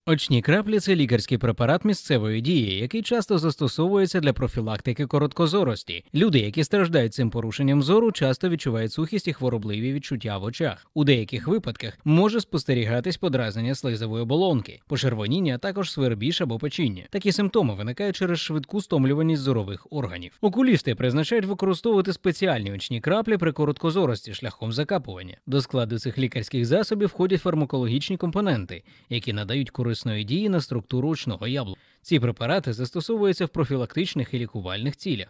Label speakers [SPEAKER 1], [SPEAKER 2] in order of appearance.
[SPEAKER 1] Очні краплі – це лікарський препарат місцевої дії, який часто застосовується для профілактики короткозорості. Люди, які страждають цим порушенням зору, часто відчувають сухість і хворобливі відчуття в очах. У деяких випадках може спостерігатись подразнення слизової оболонки, почервоніння, а також свербіж або печіння. Такі симптоми виникають через швидку стомлюваність зорових органів. Окулісти призначають використовувати спеціальні очні краплі при короткозорості шляхом закапування. До складу цих лікарських засобів входять фармакологічні компоненти, які надають корисної дії на структуру очного яблука. Ці препарати застосовуються в профілактичних і лікувальних цілях.